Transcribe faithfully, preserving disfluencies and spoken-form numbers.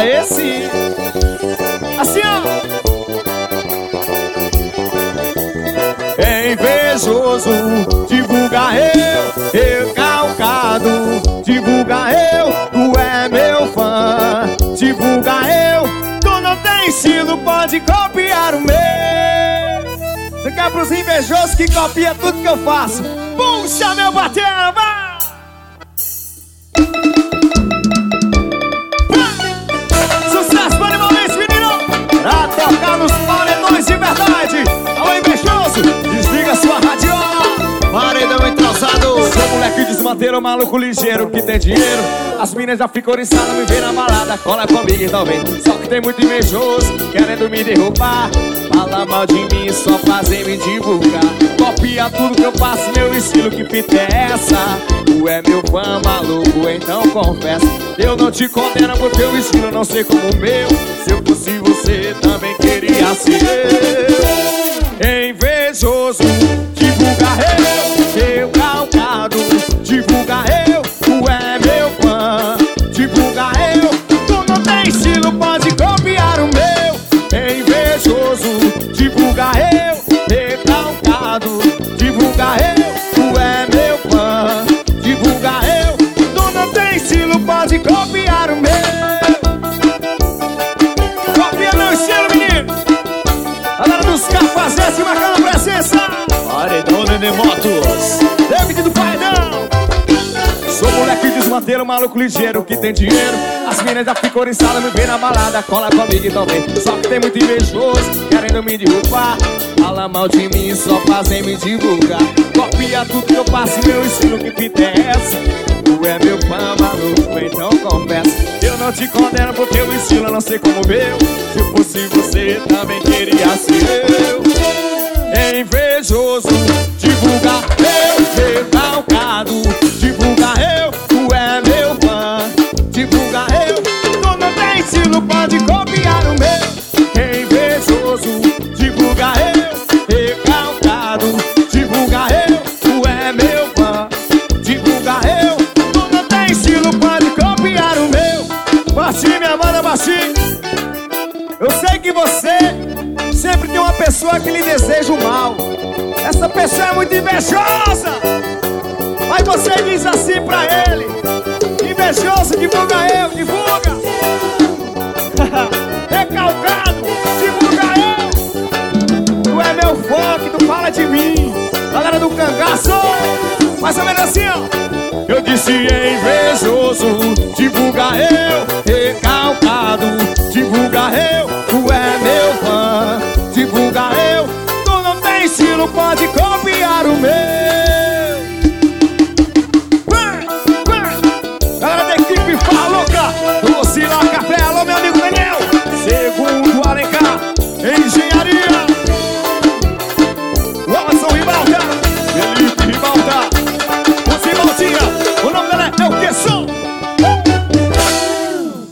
esse. Assim, ó. É invejoso, divulga eu, recalcado, divulga eu, tu é meu fã, divulga eu, tu não tem estilo, pode copiar o meu. Você quer pros invejosos que copia tudo que eu faço? Puxa meu batera, vai! Sucesso para Maurício, menino! Pra tocar nos paredões de verdade. Alô, invejoso, desliga sua radiola. Paredão entrosado. Seu moleque desmanteiro, maluco ligeiro que tem dinheiro. As minas já ficam oriçadas, me vê na balada. Cola comigo então vem. Só que tem muito invejoso querendo me derrubar. Fala mal de mim, só fazer me divulgar. Copia tudo que eu faço, meu estilo, que fita é essa? Tu é meu fã maluco, então confessa. Eu não te condeno por teu estilo, não sei como o meu. Se eu fosse você, também queria ser eu. Invejoso, divulga eu, recalcado, divulga eu, tu é meu fã, divulga eu, tu não tem estilo, pode copiar o meu. Invejoso, divulga eu, recalcado, divulga eu, tu é meu fã, divulga eu, tu não tem estilo, pode copiar o meu. Copia meu estilo, menino. Galera dos cafazetes marcando presença. Paredão Nenê Motos, David do Paredão. Sou moleque desmanteiro, maluco ligeiro que tem dinheiro. As minas já ficam oriçadas, me vê na balada. Cola comigo então vem. Só que tem muito invejoso querendo me derrubar. Fala mal de mim, só fazem me divulgar. Copia tudo que eu faço, meu estilo, que fita é essa? Tu é meu fã maluco, então confessa. Eu não te condeno por teu estilo, eu não sei como o meu. Se eu fosse você, também queria ser eu. É invejoso, divulga eu, recalcado, divulga eu, tu é meu fã, divulga eu, tu não tem estilo, pode copiar o meu. É invejoso, divulga eu, recalcado, divulga eu, tu é meu fã, divulga eu, tu não tem estilo, pode copiar o meu. Baixinho, minha banda, baixinho. Eu sei que você sempre tem uma pessoa que lhe deseja o mal. Essa pessoa é muito invejosa. Mas você diz assim pra ele: invejoso, divulga eu, divulga. Recalcado, divulga eu. Tu é meu fã, que tu fala de mim. Galera do cangaço, mais ou menos assim, ó. Eu disse invejoso, divulga eu, recalcado, divulga eu, tu é meu fã, divulga eu, tu não tem estilo, pode